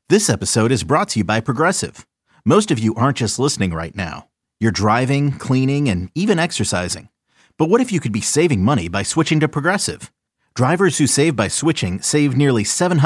This episode is brought to you by Progressive. Most of you aren't just listening right now. You're driving, cleaning, and even exercising. But what if you could be saving money by switching to Progressive? Drivers who save by switching save nearly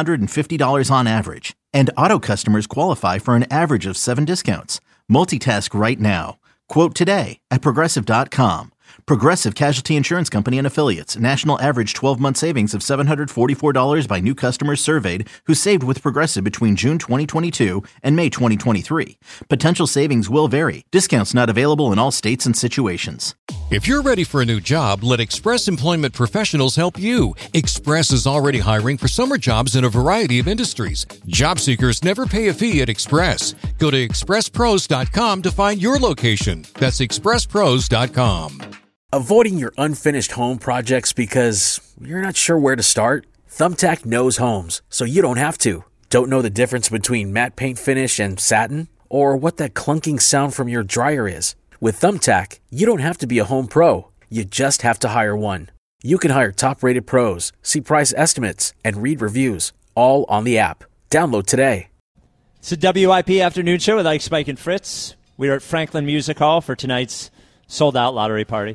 $750 on average. And auto customers qualify for an average of 7 discounts. Multitask right now. Quote today at Progressive.com. Progressive Casualty Insurance Company and Affiliates. National average 12-month savings of $744 by new customers surveyed who saved with Progressive between June 2022 and May 2023. Potential savings will vary. Discounts not available in all states and situations. If you're ready for a new job, let Express Employment Professionals help you. Express is already hiring for summer jobs in a variety of industries. Job seekers never pay a fee at Express. Go to expresspros.com to find your location. That's expresspros.com. Avoiding your unfinished home projects because you're not sure where to start? Thumbtack knows homes, so you don't have to. Don't know the difference between matte paint finish and satin? Or what that clunking sound from your dryer is? With Thumbtack, you don't have to be a home pro. You just have to hire one. You can hire top-rated pros, see price estimates, and read reviews, all on the app. Download today. It's a WIP afternoon show with Ike, Spike, and Fritz. We are at Franklin Music Hall for tonight's sold-out lottery party.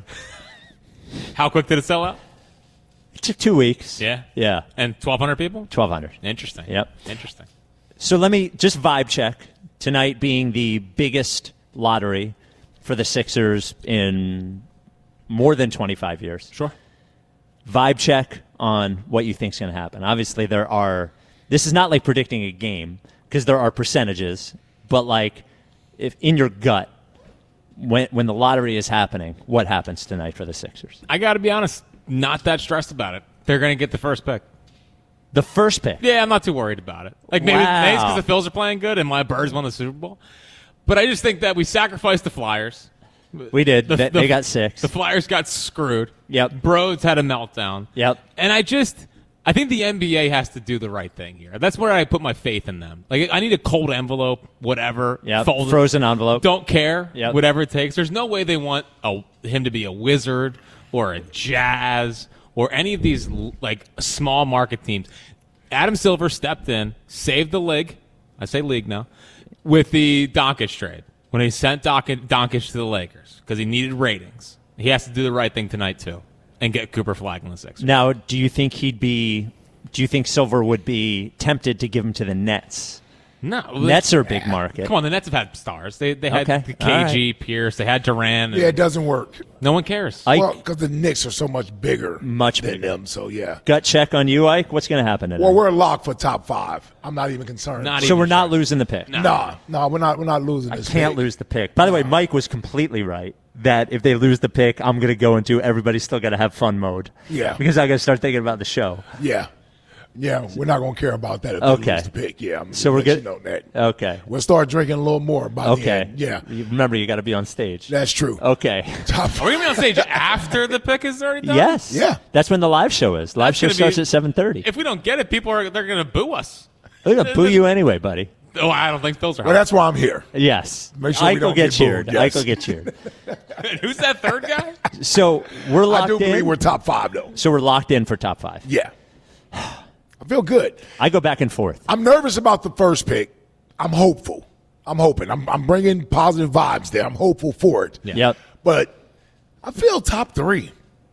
How quick did it sell out? It took 2 weeks. Yeah? Yeah. And 1,200 people? 1,200. Interesting. Yep. Interesting. So let me just vibe check. Tonight being the biggest lottery for the Sixers in more than 25 years. Sure. Vibe check on what you think is going to happen. Obviously, this is not like predicting a game because there are percentages, but like if in your gut, when the lottery is happening, what happens tonight for the Sixers? I got to be honest, not that stressed about it. They're going to get the first pick. The first pick? Yeah, I'm not too worried about it. Like maybe it's because the Phils are playing good and my Birds won the Super Bowl. But I just think that we sacrificed the Flyers. We did. They got 6. The Flyers got screwed. Yep. Broads had a meltdown. Yep. And I think the NBA has to do the right thing here. That's where I put my faith in them. Like I need a cold envelope, whatever. Yeah. Folded. Frozen envelope. Don't care. Yep. Whatever it takes. There's no way they want him to be a Wizard or a Jazz or any of these like small market teams. Adam Silver stepped in, saved the league. I say league now. With the Doncic trade, when he sent Doncic to the Lakers because he needed ratings. He has to do the right thing tonight, too, and get Cooper Flagg in the Sixers. Now, do you think Silver would be tempted to give him to the Nets? No. Nets are a big market. Come on, the Nets have had stars. They had Okay. KG, right. Pierce. They had Durant. Yeah, it doesn't work. No one cares. Well, because the Knicks are so much bigger than bigger. Them, so yeah. Gut check on you, Ike. What's going to happen tonight? Well, we're locked for top 5. I'm not even concerned. We're not losing the pick? No, we're not losing this pick. I can't lose the pick. By the way, Mike was completely right that if they lose the pick, I'm going to go into everybody's still got to have fun mode. Yeah. Because I got to start thinking about the show. Yeah. Yeah, we're not going to care about that if they lose the pick. Yeah, so we're good. You know that. Okay. We'll start drinking a little more by the end. Yeah. Remember, you got to be on stage. That's true. Okay. Are we going to be on stage after the pick is already done? Yes. Yeah. That's when the live show is. Live show starts at 7:30. If we don't get it, they're going to boo us. They're going to boo you anyway, buddy. Oh, I don't think Phils are. Well, that's why I'm here. Yes. Make sure we don't get cheered. booed. Yes. Ike will get cheered. Who's that third guy? So we're locked in. I do believe we're top 5, though. So we're locked in for top 5. Yeah. I feel good. I go back and forth. I'm nervous about the first pick. I'm hopeful. I'm hoping. I'm bringing positive vibes there. I'm hopeful for it. Yeah. Yep. But I feel top 3.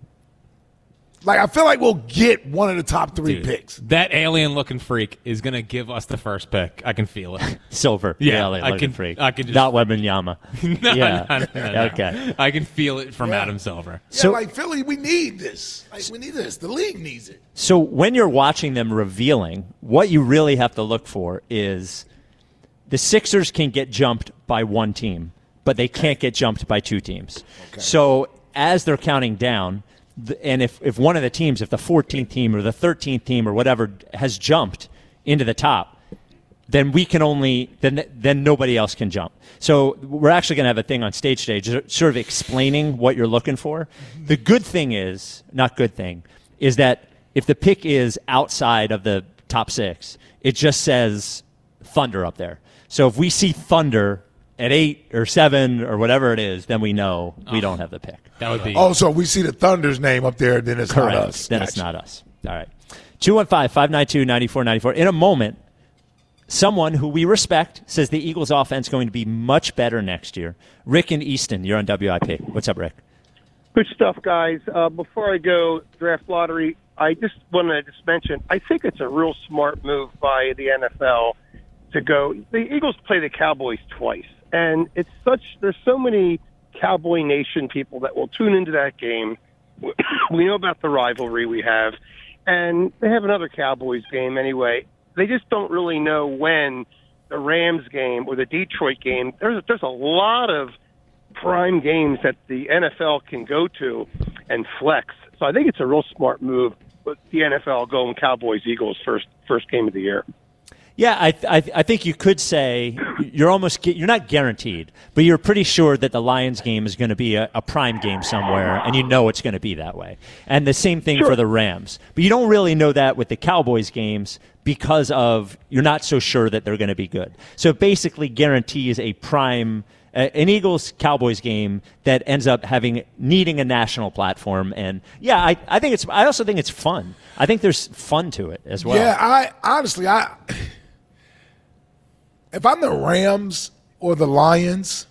Like, I feel like we'll get one of the top 3 picks. That alien-looking freak is going to give us the first pick. I can feel it. Silver. Yeah, I can freak. I can just, not Wembanyama. No. Okay. I can feel it from Adam Silver. Yeah, so, like Philly, we need this. Like, we need this. The league needs it. So when you're watching them revealing, what you really have to look for is the Sixers can get jumped by one team, but they can't get jumped by 2 teams. Okay. So as they're counting down, and if one of the teams, if the 14th team or the 13th team or whatever has jumped into the top, then we can then nobody else can jump. So we're actually going to have a thing on stage today, sort of explaining what you're looking for. The good thing is that if the pick is outside of the top 6, it just says Thunder up there. So if we see Thunder at 8 or 7 or whatever it is, then we know we don't have the pick. That would be. Oh, so if we see the Thunder's name up there, then it's correct. Not us. Then it's not us. All right. 215-592-9494. In a moment, someone who we respect says the Eagles' offense is going to be much better next year. Rick in Easton, you're on WIP. What's up, Rick? Good stuff, guys. Before I go draft lottery, I just want to mention, I think it's a real smart move by the NFL to go. The Eagles play the Cowboys twice, and there's so many Cowboy Nation people that will tune into that game. We know about the rivalry we have, and they have another Cowboys game anyway. They just don't really know when the Rams game or the Detroit game. There's a lot of prime games that the NFL can go to and flex. So I think it's a real smart move with the NFL going Cowboys-Eagles first game of the year. Yeah, I think you could say you're not guaranteed, but you're pretty sure that the Lions game is going to be a prime game somewhere, and you know it's going to be that way. And the same thing for the Rams. But you don't really know that with the Cowboys games because you're not so sure that they're going to be good. So it basically guarantees a prime an Eagles-Cowboys game that ends up needing a national platform. And yeah, I also think it's fun. I think there's fun to it as well. Yeah, honestly, if I'm the Rams or the Lions,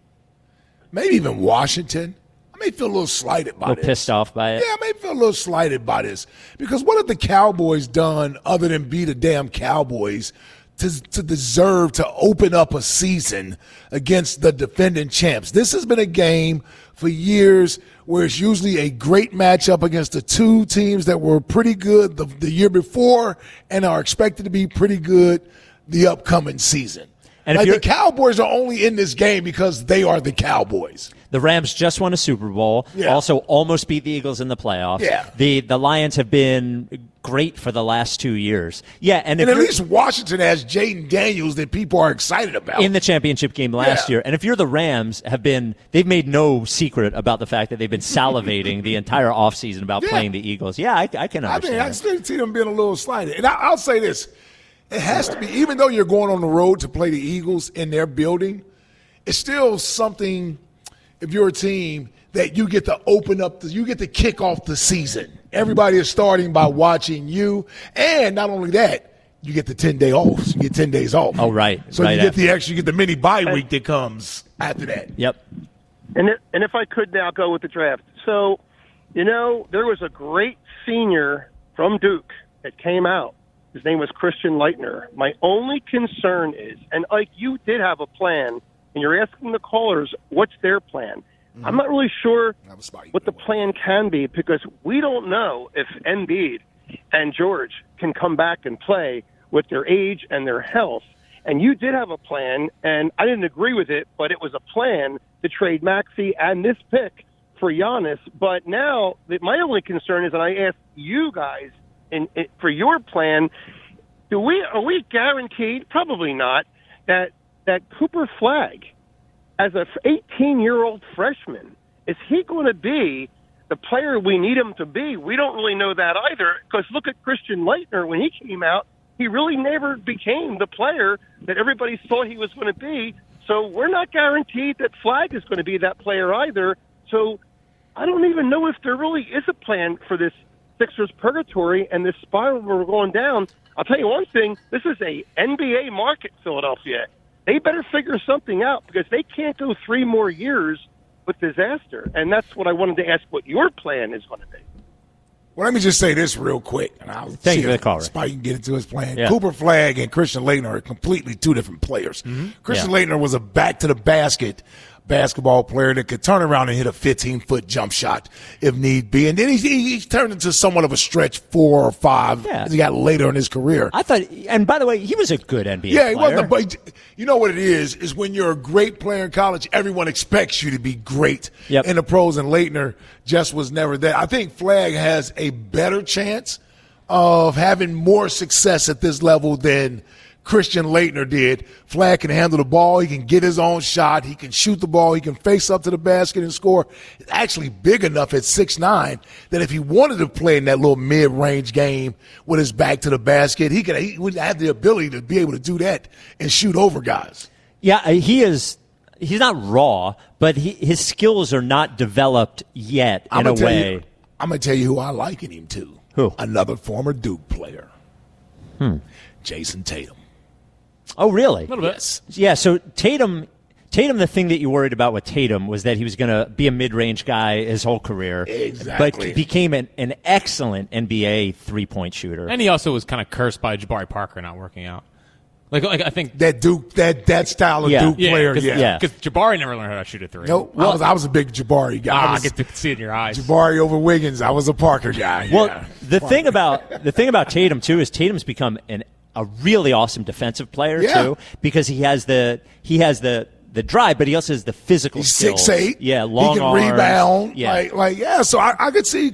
maybe even Washington, I may feel a little slighted by this. A little pissed off by it? Yeah, I may feel a little slighted by this. Because what have the Cowboys done other than be the damn Cowboys to deserve to open up a season against the defending champs? This has been a game for years where it's usually a great matchup against the two teams that were pretty good the year before and are expected to be pretty good the upcoming season. And the Cowboys are only in this game because they are the Cowboys. The Rams just won a Super Bowl, also almost beat the Eagles in the playoffs. Yeah. The Lions have been great for the last 2 years. Yeah, and at least Washington has Jaden Daniels that people are excited about. In the championship game last year. And if you're the Rams, they've made no secret about the fact that they've been salivating the entire offseason about playing the Eagles. Yeah, I can understand. I still see them being a little slighted. And I'll say this. It has to be, even though you're going on the road to play the Eagles in their building, it's still something, if you're a team, that you get to you get to kick off the season. Everybody is starting by watching you. And not only that, you get the 10-day off. You get 10 days off. Oh, right. So you get the mini bye week that comes after that. Yep. And if I could now go with the draft. So, there was a great senior from Duke that came out. His name was Christian Leitner. My only concern is, and like you did have a plan, and you're asking the callers, what's their plan? Mm-hmm. I'm not really sure what the plan can be because we don't know if Embiid and George can come back and play with their age and their health. And you did have a plan, and I didn't agree with it, but it was a plan to trade Maxey and this pick for Giannis. But now my only concern is, and I asked you guys, for your plan, are we guaranteed? Probably not. That Cooper Flagg, as an 18-year-old freshman, is he going to be the player we need him to be? We don't really know that either. Because look at Christian Leitner when he came out, he really never became the player that everybody thought he was going to be. So we're not guaranteed that Flagg is going to be that player either. So I don't even know if there really is a plan for this Sixers purgatory and this spiral we're going down. I'll tell you one thing, this is a NBA market, Philadelphia. They better figure something out because they can't go 3 more years with disaster. And that's what I wanted to ask what your plan is going to be. Well, let me just say this real quick. And I'll Thank you for the call, Rick. Spike can get into his plan. Yeah. Cooper Flagg and Christian Leitner are completely two different players. Mm-hmm. Christian Leitner was a back-to-the-basket basketball player that could turn around and hit a 15-foot jump shot if need be. And then he turned into somewhat of a stretch 4 or 5 as he got later in his career. I thought, and by the way, he was a good NBA player. Yeah, he wasn't. But you know what it is when you're a great player in college, everyone expects you to be great in the pros, and Leitner just was never that. I think Flagg has a better chance of having more success at this level than Christian Leitner did. Flagg can handle the ball. He can get his own shot. He can shoot the ball. He can face up to the basket and score. He's actually big enough at 6'9" that if he wanted to play in that little mid-range game with his back to the basket, he would have the ability to be able to do that and shoot over guys. Yeah, he's not raw, but his skills are not developed yet in a way. I'm going to tell you who I liken him to. Who? Another former Duke player. Jason Tatum. Oh, really? A little bit. Yeah, so Tatum, the thing that you worried about with Tatum was that he was going to be a mid-range guy his whole career. Exactly. But became an excellent NBA three-point shooter. And he also was kind of cursed by Jabari Parker not working out. Like I think that Duke, that style of Duke player. Because Jabari never learned how to shoot a three. Nope. I was a big Jabari guy. I get to see it in your eyes. Jabari over Wiggins. I was a Parker guy. Well, the thing about Tatum too is Tatum's become a really awesome defensive player too, because he has the drive, but he also has the physical skills. 6'8". Yeah, long he can arms. rebound. Yeah. So I could see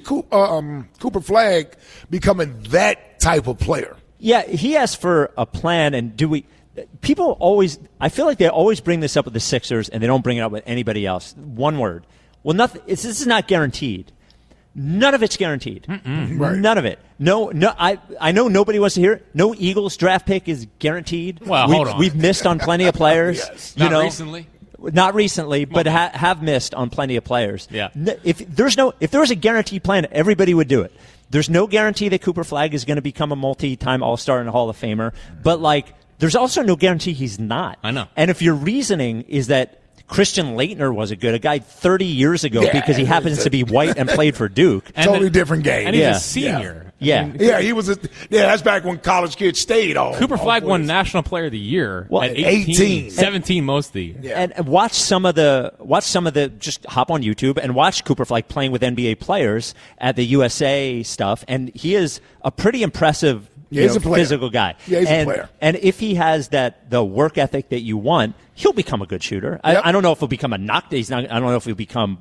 Cooper Flagg becoming that type of player. Yeah, he asked for a plan, and people always, I feel like they always bring this up with the Sixers, and they don't bring it up with anybody else. One word. Well, this is not guaranteed. None of it's guaranteed. Right. None of it. No. I know nobody wants to hear it. No Eagles draft pick is guaranteed. Well, hold on. We've missed on plenty of players. Yes. Not recently. Not recently, but have missed on plenty of players. Yeah. If there was a guaranteed plan, everybody would do it. There's no guarantee that Cooper Flagg is going to become a multi-time All-Star and a Hall of Famer, but there's also no guarantee he's not. I know. And if your reasoning is that Christian Laettner was a guy 30 years ago because he happens to be white and played for Duke. Totally different game. And he's a senior. Yeah. He was. That's back when college kids stayed on. Cooper Flagg won National Player of the Year at 18. 17 most of the year. Yeah. And watch some of the just hop on YouTube and watch Cooper Flagg playing with NBA players at the USA stuff, and he is a pretty impressive physical guy. Yeah, he's a player. And if he has the work ethic that you want, he'll become a good shooter. Yep. I don't know if he'll become a knock. I don't know if he'll become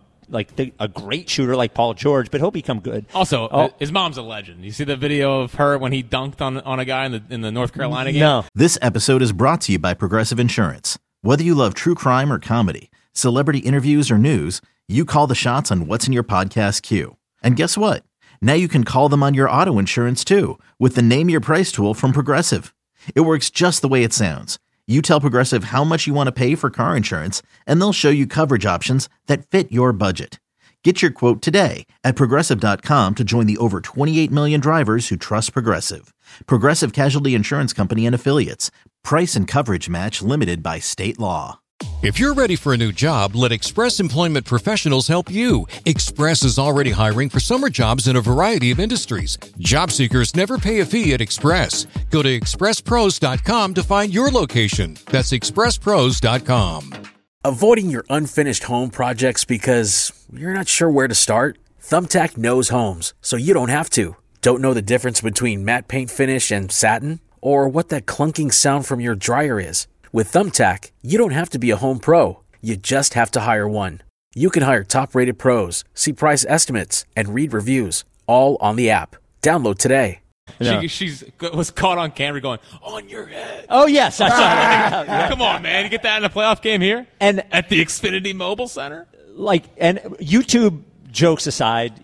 a great shooter like Paul George, but he'll become good. Also, his mom's a legend. You see the video of her when he dunked on a guy in the North Carolina game? No. This episode is brought to you by Progressive Insurance. Whether you love true crime or comedy, celebrity interviews or news, you call the shots on what's in your podcast queue. And guess what? Now you can call them on your auto insurance too with the Name Your Price tool from Progressive. It works just the way it sounds. You tell Progressive how much you want to pay for car insurance, and they'll show you coverage options that fit your budget. Get your quote today at Progressive.com to join the over 28 million drivers who trust Progressive. Progressive Casualty Insurance Company and Affiliates. Price and coverage match limited by state law. If you're ready for a new job, let Express Employment Professionals help you. Express is already hiring for summer jobs in a variety of industries. Job seekers never pay a fee at Express. Go to expresspros.com to find your location. That's expresspros.com. Avoiding your unfinished home projects because you're not sure where to start? Thumbtack knows homes, so you don't have to. Don't know the difference between matte paint finish and satin? Or what that clunking sound from your dryer is? With Thumbtack, you don't have to be a home pro. You just have to hire one. You can hire top-rated pros, see price estimates, and read reviews, all on the app. Download today. She was caught on camera going, on your head. Oh, yes. I saw that. Come on, man. You get that in a playoff game here? And at the Xfinity Mobile Center? And YouTube jokes aside,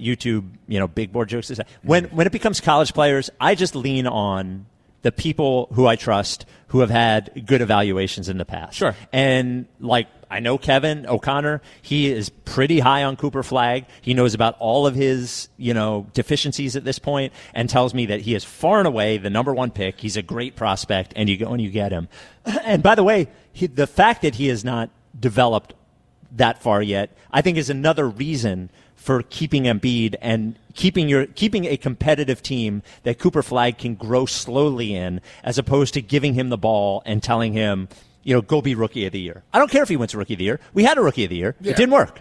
big board jokes aside, when it becomes college players, I just lean on the people who I trust who have had good evaluations in the past. Sure. And I know Kevin O'Connor, he is pretty high on Cooper Flagg. He knows about all of his, deficiencies at this point and tells me that he is far and away the number one pick. He's a great prospect, and you go and you get him. And by the way, the fact that he has not developed that far yet, I think is another reason for keeping Embiid and keeping a competitive team that Cooper Flagg can grow slowly in, as opposed to giving him the ball and telling him, go be Rookie of the Year. I don't care if he wins Rookie of the Year. We had a Rookie of the Year. Yeah. It didn't work.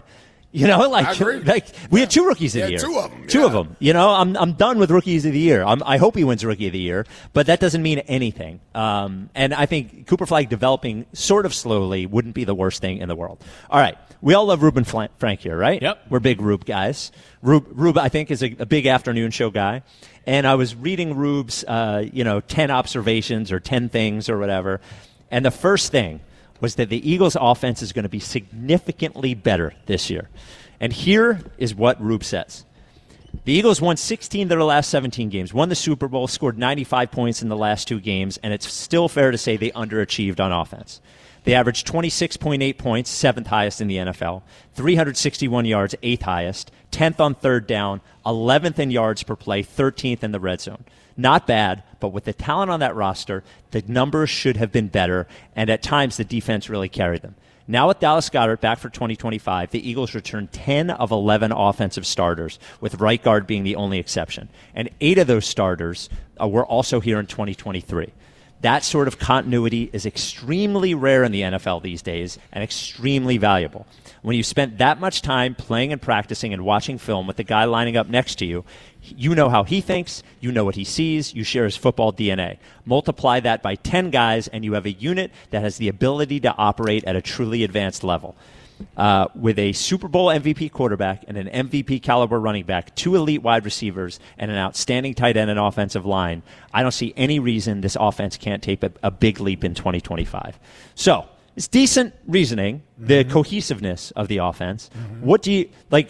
I agree. We had two Rookies of the Year. Two of them. Two of them. I'm done with Rookies of the Year. I hope he wins Rookie of the Year, but that doesn't mean anything. And I think Cooper Flagg developing sort of slowly wouldn't be the worst thing in the world. All right. We all love Reuben Frank here, right? Yep. We're big Rube guys. Rube, I think, is a big afternoon show guy. And I was reading Rube's, 10 observations or 10 things or whatever. And the first thing was that the Eagles' offense is going to be significantly better this year. And here is what Rube says. The Eagles won 16 of their last 17 games, won the Super Bowl, scored 95 points in the last 2 games, and it's still fair to say they underachieved on offense. They averaged 26.8 points, 7th highest in the NFL, 361 yards, 8th highest, 10th on third down, 11th in yards per play, 13th in the red zone. Not bad, but with the talent on that roster, the numbers should have been better, and at times the defense really carried them. Now with Dallas Goedert back for 2025, the Eagles return 10 of 11 offensive starters, with right guard being the only exception. And 8 of those starters were also here in 2023. That sort of continuity is extremely rare in the NFL these days and extremely valuable. When you spent that much time playing and practicing and watching film with the guy lining up next to you, you know how he thinks, you know what he sees, you share his football DNA. Multiply that by 10 guys, and you have a unit that has the ability to operate at a truly advanced level. With a Super Bowl MVP quarterback and an MVP caliber running back, 2 elite wide receivers, and an outstanding tight end and offensive line, I don't see any reason this offense can't take a big leap in 2025. So, it's decent reasoning, the cohesiveness of the offense. What do you, like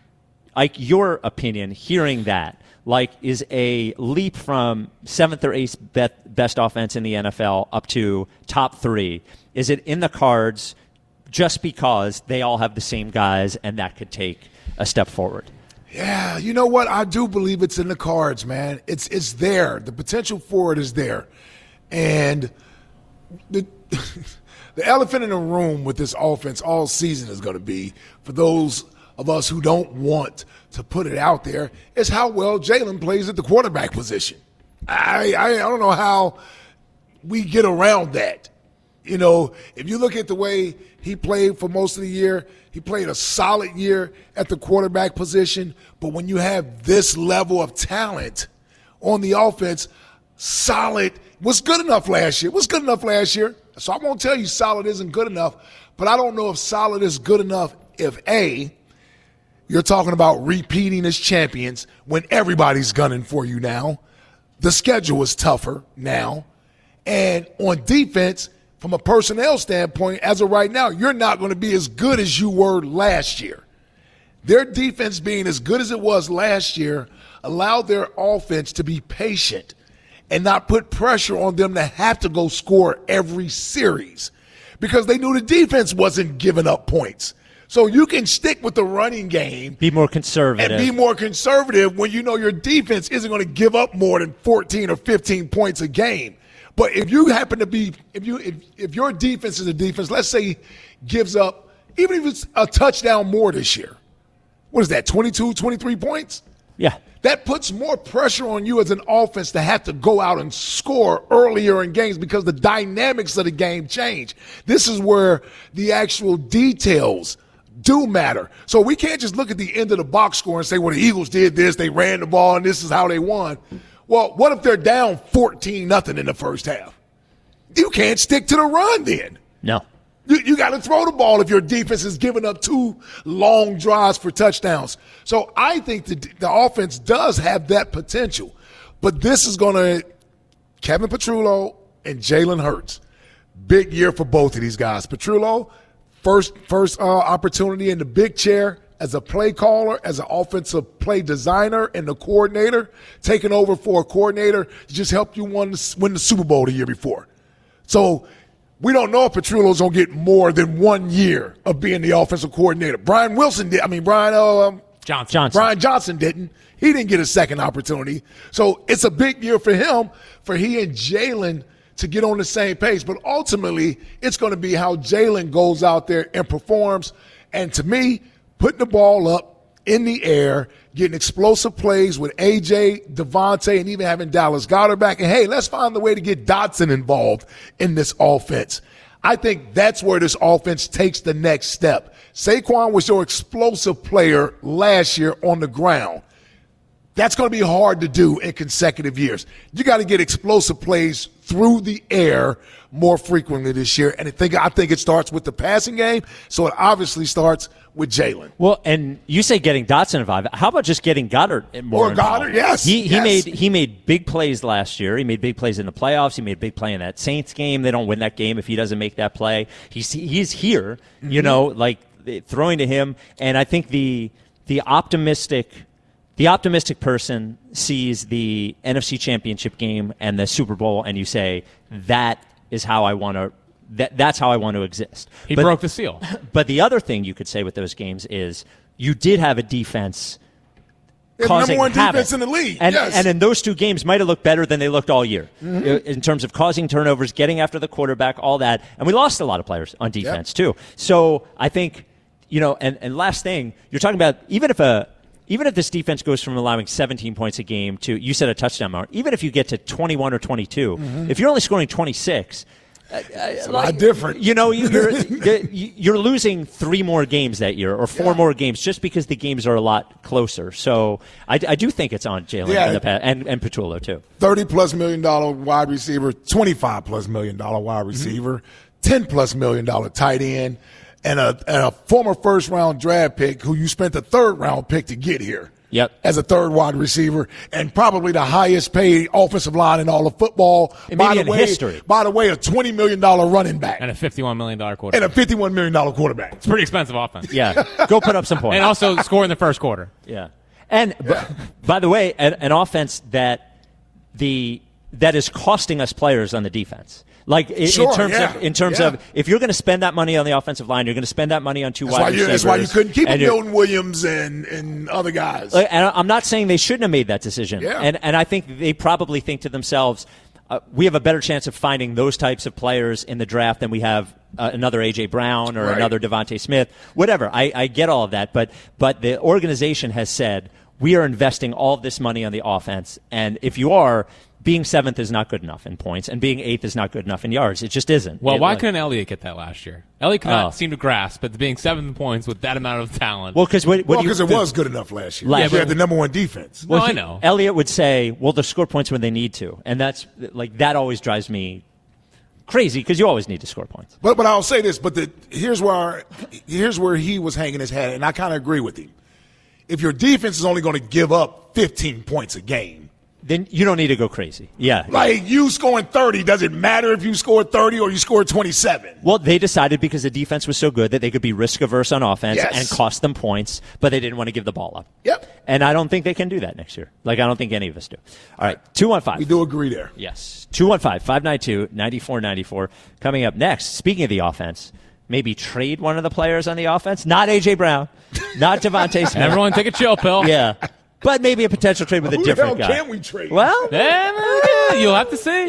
your opinion, hearing that, is a leap from 7th or 8th best offense in the NFL up to top 3, is it in the cards just because they all have the same guys and that could take a step forward? Yeah, you know what? I do believe it's in the cards, man. It's there. The potential for it is there. And the elephant in the room with this offense all season is going to be, for those of us who don't want to put it out there, is how well Jalen plays at the quarterback position. I don't know how we get around that. You know, if you look at the way he played for most of the year, he played a solid year at the quarterback position. But when you have this level of talent on the offense, solid was good enough last year. So I won't tell you solid isn't good enough, but I don't know if solid is good enough if, A, you're talking about repeating as champions when everybody's gunning for you now. The schedule is tougher now. And on defense, from a personnel standpoint, as of right now, you're not going to be as good as you were last year. Their defense being as good as it was last year allowed their offense to be patient and not put pressure on them to have to go score every series because they knew the defense wasn't giving up points. So you can stick with the running game. Be more conservative. And be more conservative when you know your defense isn't going to give up more than 14 or 15 points a game. But if you happen to be, if your defense is a defense, let's say gives up, even if it's a touchdown more this year, what is that, 22, 23 points? Yeah. That puts more pressure on you as an offense to have to go out and score earlier in games because the dynamics of the game change. This is where the actual details do matter. So we can't just look at the end of the box score and say, well, the Eagles did this, they ran the ball, and this is how they won. Well, what if they're down 14-0 in the first half? You can't stick to the run then. No. You got to throw the ball if your defense is giving up 2 long drives for touchdowns. So I think the offense does have that potential. But this is going to – Kevin Petrullo and Jalen Hurts, big year for both of these guys. Petrullo, first opportunity in the big chair as a play caller, as an offensive play designer and the coordinator, taking over for a coordinator to just help you win the Super Bowl the year before. So – we don't know if Petrullo's going to get more than 1 year of being the offensive coordinator. Brian Johnson didn't. He didn't get a second opportunity. So it's a big year for him, for he and Jalen to get on the same page. But ultimately, it's going to be how Jalen goes out there and performs. And to me, putting the ball up in the air, getting explosive plays with A.J., Devontae, and even having Dallas Goedert back. And, hey, let's find a way to get Dotson involved in this offense. I think that's where this offense takes the next step. Saquon was your explosive player last year on the ground. That's going to be hard to do in consecutive years. You got to get explosive plays through the air more frequently this year. And I think it starts with the passing game, so it obviously starts with Jalen. Well, and you say getting Dotson involved. How about just getting Goddard more involved? Goddard, yes. He made big plays last year. He made big plays in the playoffs. He made a big play in that Saints game. They don't win that game if he doesn't make that play. He's here, throwing to him. And I think the optimistic person sees the NFC Championship game and the Super Bowl, and you say, that is how I want to that's how I want to exist. He broke the seal. But the other thing you could say with those games is you did have a defense causing number one havoc. defense in the league. And in those two games might have looked better than they looked all year in terms of causing turnovers, getting after the quarterback, all that. And we lost a lot of players on defense too. So I think, and last thing, you're talking about even if this defense goes from allowing 17 points a game to, you said a touchdown mark, even if you get to 21 or 22, if you're only scoring 26, it's a lot different. You're losing 3 more games that year or 4 more games just because the games are a lot closer. So I do think it's on Jalen in the past, and Petullo too. $30+ million wide receiver, $25+ million wide receiver, $10+ million tight end, and a former first-round draft pick who you spent the third-round pick to get here. Yep. As a third wide receiver, and probably the highest paid offensive line in all of football. By the way, history. By the way, a $20 million running back. And a $51 million quarterback. And a $51 million quarterback. It's pretty expensive offense. Yeah. Go put up some points. And also score in the first quarter. Yeah. And by the way, an offense that is costing us players on the defense. Like in terms of if you're going to spend that money on the offensive line, you're going to spend that money on two wide receivers. That's why you couldn't keep Milton Williams and other guys. And I'm not saying they shouldn't have made that decision. Yeah. And I think they probably think to themselves, we have a better chance of finding those types of players in the draft than we have another A.J. Brown or another Devontae Smith. Whatever. I get all of that. But the organization has said, we are investing all of this money on the offense. And if you are, being 7th is not good enough in points, and being 8th is not good enough in yards. It just isn't. Well, why couldn't Elliott get that last year? Elliott could not seem to grasp, but being 7th in points with that amount of talent. Well, because it was good enough last year. You had the number one defense. Well, I know. Elliott would say, well, they'll score points when they need to. And that's that always drives me crazy because you always need to score points. But I'll say this, here's where he was hanging his hat, and I kind of agree with him. If your defense is only going to give up 15 points a game, then you don't need to go crazy. Yeah. Like you scoring 30, does it matter if you scored 30 or you scored 27? Well, they decided because the defense was so good that they could be risk averse on offense and cost them points, but they didn't want to give the ball up. Yep. And I don't think they can do that next year. I don't think any of us do. All right, 215. We do agree there. Yes. 215-592-9494. Coming up next, speaking of the offense, maybe trade one of the players on the offense. Not A.J. Brown. Not Devontae Smith. Everyone take a chill pill. Yeah. But maybe a potential trade with a different guy. Who the hell can we trade? Well, you'll have to see.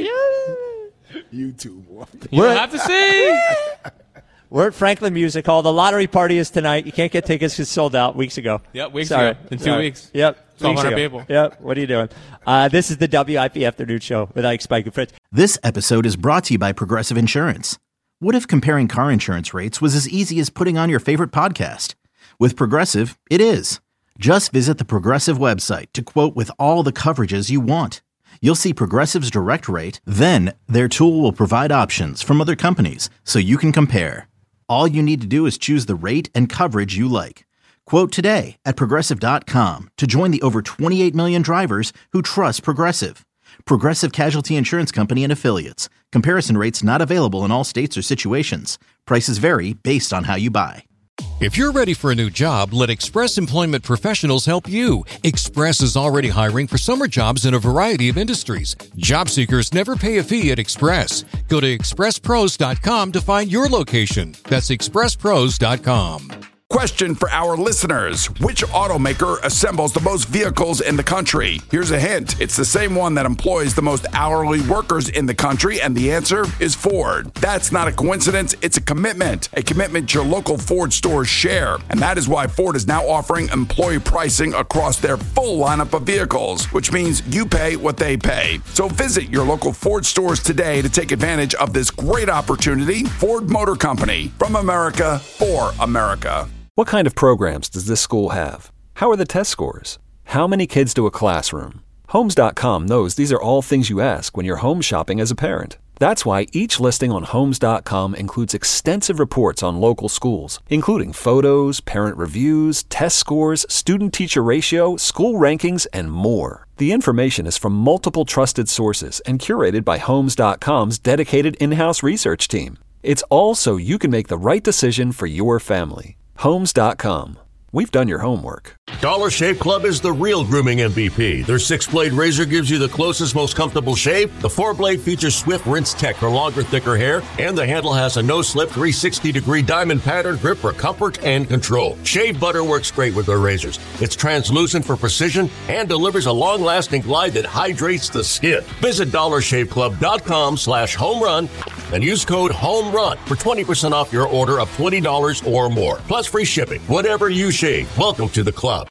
You too, boy. You'll have to see. We're at Franklin Music Hall. The lottery party is tonight. You can't get tickets because it's sold out weeks ago. Yep, weeks ago. In 2 weeks. Yep. 1,200 people. Yep. What are you doing? This is the WIP Afternoon Show with Ike, Spike, and Fritz. This episode is brought to you by Progressive Insurance. What if comparing car insurance rates was as easy as putting on your favorite podcast? With Progressive, it is. Just visit the Progressive website to quote with all the coverages you want. You'll see Progressive's direct rate, then their tool will provide options from other companies so you can compare. All you need to do is choose the rate and coverage you like. Quote today at Progressive.com to join the over 28 million drivers who trust Progressive. Progressive Casualty Insurance Company and Affiliates. Comparison rates not available in all states or situations. Prices vary based on how you buy. If you're ready for a new job, let Express Employment Professionals help you. Express is already hiring for summer jobs in a variety of industries. Job seekers never pay a fee at Express. Go to expresspros.com to find your location. That's expresspros.com. Question for our listeners. Which automaker assembles the most vehicles in the country? Here's a hint. It's the same one that employs the most hourly workers in the country, and the answer is Ford. That's not a coincidence. It's a commitment your local Ford stores share. And that is why Ford is now offering employee pricing across their full lineup of vehicles, which means you pay what they pay. So visit your local Ford stores today to take advantage of this great opportunity. Ford Motor Company, from America for America. What kind of programs does this school have? How are the test scores? How many kids do a classroom? Homes.com knows these are all things you ask when you're home shopping as a parent. That's why each listing on Homes.com includes extensive reports on local schools, including photos, parent reviews, test scores, student-teacher ratio, school rankings, and more. The information is from multiple trusted sources and curated by Homes.com's dedicated in-house research team. It's all so you can make the right decision for your family. Homes.com. we've done your homework. Dollar Shave Club is the real grooming MVP. Their 6-blade razor gives you the closest, most comfortable shave. The 4-blade features swift rinse tech for longer, thicker hair, and the handle has a no-slip 360-degree diamond pattern grip for comfort and control. Shave butter works great with their razors. It's translucent for precision and delivers a long-lasting glide that hydrates the skin. Visit DollarShaveClub.com/homerun and use code HOMERUN for 20% off your order of $20 or more. Plus free shipping. Whatever you shave, welcome to the club.